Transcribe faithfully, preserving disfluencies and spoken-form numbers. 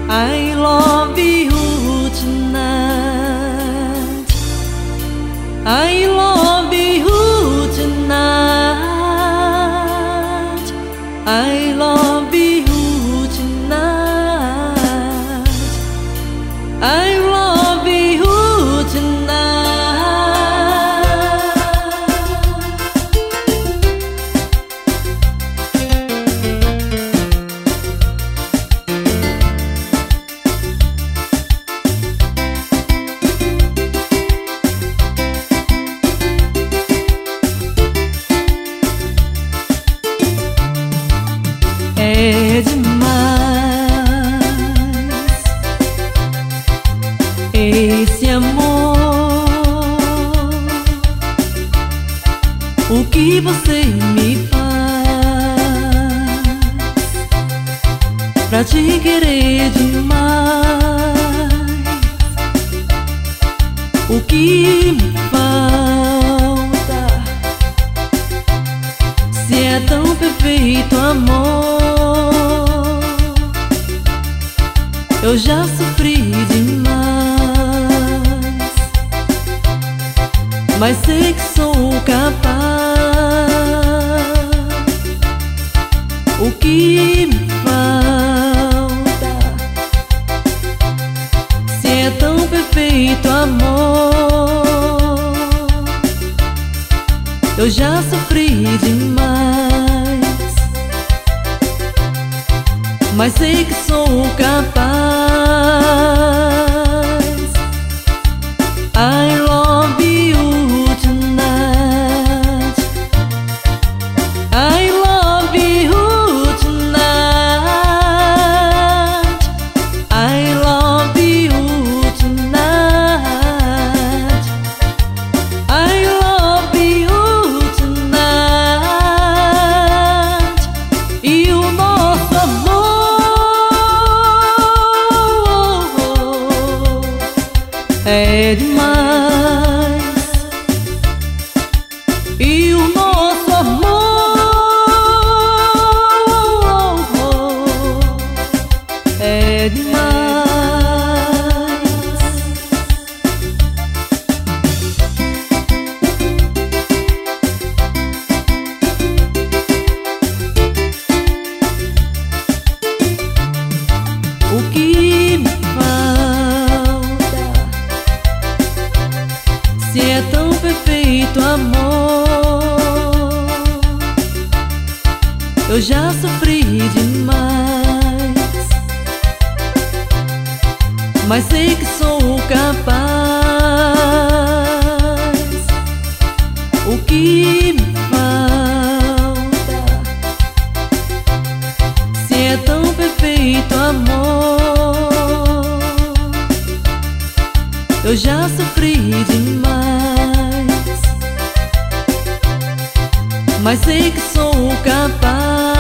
I love you tonight. I love you tonight. I love you tonight. I love you tonight. É demais esse amor, o que você me faz pra te querer demais. O que me falta, se é tão perfeito amor? Eu já sofri demais, mas sei que sou capaz. O que me falta, se é tão perfeito amor? Eu já sofri demais, mas sei que sou capaz. I love you tonight. I love you tonight. I love you tonight. I love you tonight. E o nosso amor é demais, e o nosso amor é demais. O que me falta, se é tão perfeito amor? Eu já sofri demais, mas sei que sou capaz. O que me falta, se é tão perfeito amor? Eu já sofri demais, mas sei que sou capaz.